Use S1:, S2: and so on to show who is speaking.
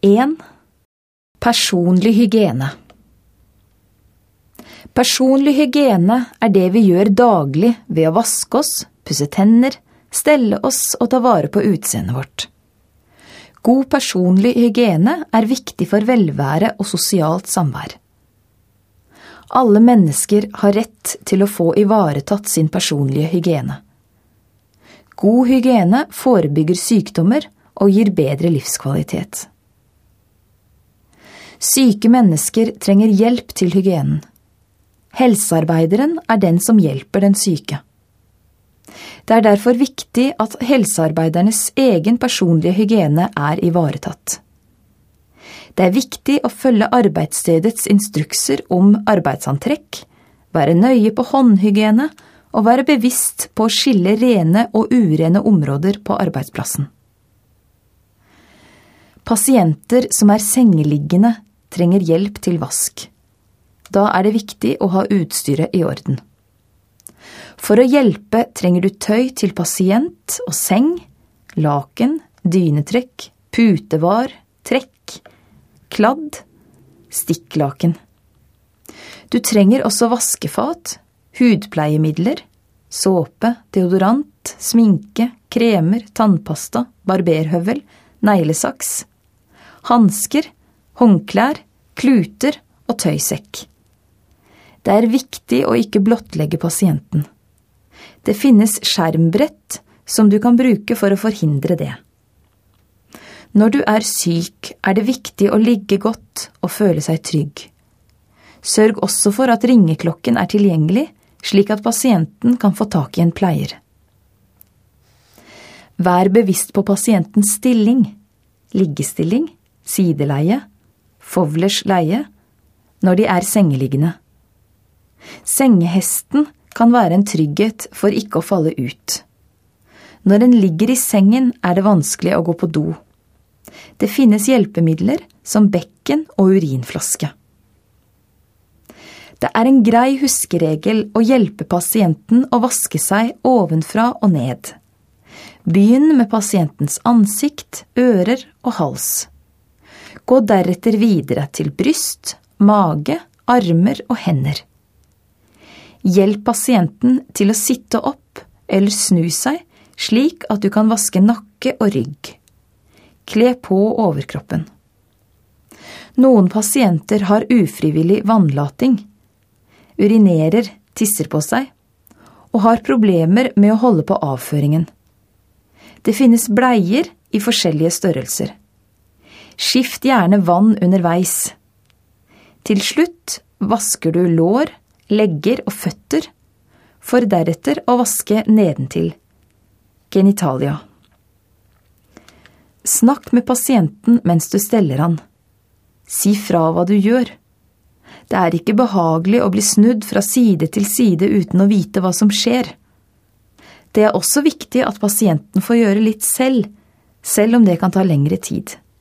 S1: 1. Personlig hygiene. Personlig hygiene det vi gjør daglig ved å vaske oss, pusse tenner, stelle oss og ta vare på utseendet vårt. God personlig hygiene viktig for velvære og sosialt samvær. Alle mennesker har rett til å få ivaretatt sin personlige hygiene. God hygiene forebygger sykdommer og gir bedre livskvalitet. Syke mennesker trenger hjelp til hygienen. Helsearbeideren den som hjelper den syke. Det derfor viktig at helsearbeidernes egen personlige hygiene ivaretatt. Det viktig å følge arbeidsstedets instrukser om arbeidsantrekk, være nøye på håndhygiene og være bevisst på å skille rene og urene områder på arbeidsplassen. Pasienter som sengeliggende trenger hjelp til vask. Da det viktig å ha utstyret i orden. For å hjelpe trenger du tøy til pasient og seng, laken, dynetrekk, putevar, trekk, kladd, stikklaken. Du trenger også vaskefat, hudpleiemidler, såpe, deodorant, sminke, kremer, tannpasta, barberhøvel, neglesaks, handsker, håndklær, kluter og tøysekk. Det viktig å ikke blottlegge pasienten. Det finnes skjermbrett som du kan bruke for å forhindre det. Når du syk, det viktig å ligge godt og føle seg trygg. Sørg også for at ringeklokken tilgjengelig, slik at pasienten kan få tak i en pleier. Vær bevisst på pasientens stilling, liggestilling, sideleie, fovlers leie, når de sengeliggende. Sengehesten kan være en trygghet for ikke å falle ut. Når en ligger i sengen det vanskelig å gå på do. Det finnes hjelpemidler som bekken og urinflaske. Det en grei huskeregel å hjelpe pasienten å vaske seg ovenfra og ned. Begynn med pasientens ansikt, ører og hals. Gå deretter videre til bryst, mage, armer og hender. Hjelp pasienten til å sitte opp eller snu seg slik at du kan vaske nakke og rygg. Kle på overkroppen. Noen pasienter har ufrivillig vannlating, urinerer, tisser på seg og har problemer med å holde på avføringen. Det finnes bleier i forskjellige størrelser. Skift gjerne vann underveis. Til slutt vasker du lår, legger og føtter, for deretter å vaske nedentil. Genitalia. Snakk med pasienten mens du steller han. Si fra hva du gjør. Det ikke behagelig å bli snudd fra side til side uten å vite hva som skjer. Det også viktig at pasienten får gjøre litt selv om det kan ta lengre tid.